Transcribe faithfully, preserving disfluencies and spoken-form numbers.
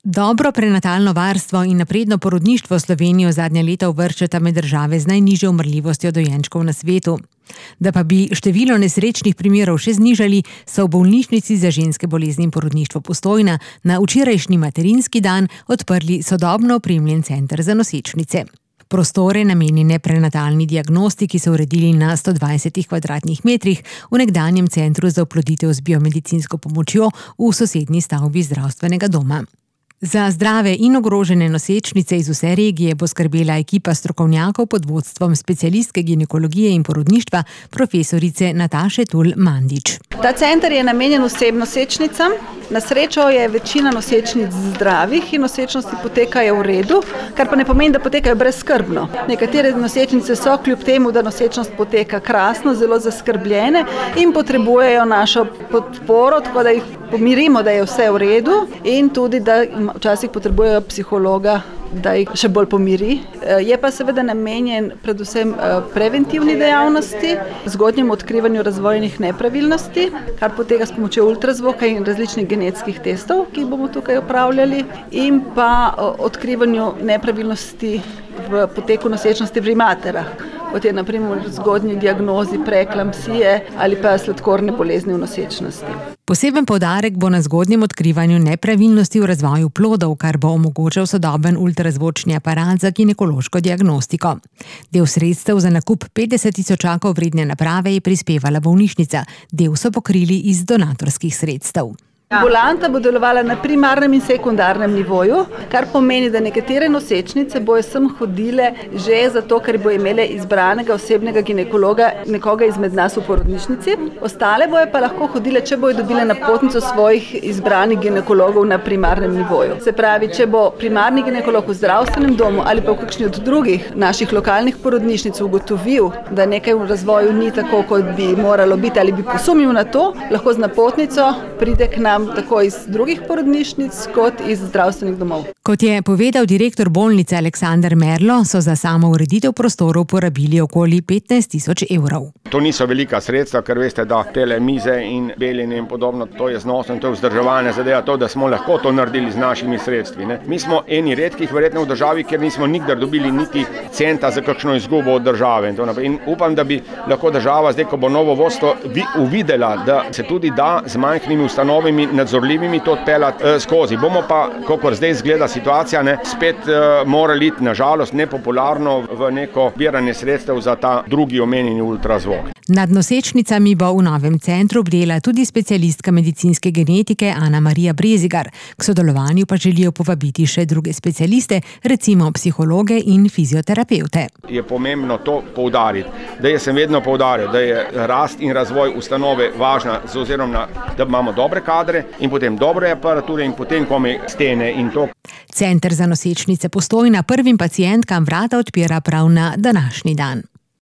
Dobro prenatalno varstvo in napredno porodništvo Slovenijo zadnja leta uvrščata med države z najnižjo umrljivostjo dojenčkov na svetu. Da pa bi število nesrečnih primerov še znižali, so v bolnišnici za ženske bolezni in porodništvo Postojna na včerajšnji materinski dan odprli sodobno opremljen center za nosečnice. Prostore, namenjene prenatalni diagnostiki, so uredili na sto dvajsetih kvadratnih metrih v nekdanjem centru za oploditev z biomedicinsko pomočjo v sosednji stavbi zdravstvenega doma. Za zdrave in ogrožene nosečnice iz vse regije bo skrbela ekipa strokovnjakov pod vodstvom specialistke ginekologije in porodništva profesorice Nataše Tul Mandič. Ta center je namenjen vsem nosečnicam. Na srečo je večina nosečnic zdravih in nosečnosti potekajo v redu, kar pa ne pomeni, da potekajo brezskrbno. Nekatere nosečnice so kljub temu, da nosečnost poteka krasno, zelo zaskrbljene in potrebujejo našo podporo, tako da jih pomirimo, da je vse v redu in tudi, da včasih potrebujejo psihologa, da jih še bolj pomiri. Je pa seveda namenjen predvsem preventivni dejavnosti, zgodnjemu odkrivanju razvojnih nepravilnosti, kar poteka s pomočjo ultrazvoka in različnih genetskih testov, ki jih bomo tukaj opravljali, in pa odkrivanju nepravilnosti v poteku nosečnosti pri materah, kot je na primer zgodnji diagnozi preeklampsije ali pa sladkorne bolezni v nosečnosti. Poseben poudarek bo na zgodnjem odkrivanju nepravilnosti v razvoju plodov, kar bo omogočal sodoben ultrazvočni aparat za ginekološko diagnostiko. Del sredstev za nakup petdeset tisočakov vredne naprave je prispevala bolnišnica, del so pokrili iz donatorskih sredstev. Ambulanta bo delovala na primarnem in sekundarnem nivoju, kar pomeni, da nekatere nosečnice bojo sem hodile že zato, ker bo imele izbranega osebnega ginekologa, nekoga izmed nas v porodnišnici. Ostale bojo pa lahko hodile, če bojo dobile napotnico svojih izbranih ginekologov na primarnem nivoju. Se pravi, če bo primarni ginekolog v zdravstvenem domu ali pa v kakšni od drugih naših lokalnih porodnišnic ugotovil, da nekaj v razvoju ni tako, kot bi moralo biti, ali bi posumil na to, lahko z napotnico pride k nam tako iz drugih porodnišnic kot iz zdravstvenih domov. Kot je povedal direktor bolnice Aleksander Merlo, so za samo ureditev prostorov porabili okoli petnajst tisoč evrov. To niso velika sredstva, ker veste, da tele mize in beljenje in podobno, to je znosno, to je vzdrževanje zadeva, to, da smo lahko to naredili z našimi sredstvi. Ne? Mi smo eni redkih verjetno v državi, ker nismo nikdar dobili niti centa za kakšno izgubo od države. In, to in upam, da bi lahko država, zdaj ko bo novo vodstvo uvidela, da se tudi da z majhnimi ustanovami nadzorljivimi to odpeljati eh, skozi. Bomo pa, kakor zdaj izgleda situacija, ne, spet eh, morali iti, nažalost, nepopularno v neko zbiranje sredstev za ta drugi omenjeni ultrazvok. Nad nosečnicami bo v novem centru bdela tudi specialistka medicinske genetike Ana Marija Brezigar. K sodelovanju pa želijo povabiti še druge specialiste, recimo psihologe in fizioterapevte. Je pomembno to poudariti, da jaz sem vedno poudaril, da je rast in razvoj ustanove važna z ozirom na, da imamo dobre kadre in potem dobre aparature in potem kome stene in to. Center za nosečnice Postojna prvim pacientkam vrata odpira prav na današnji dan.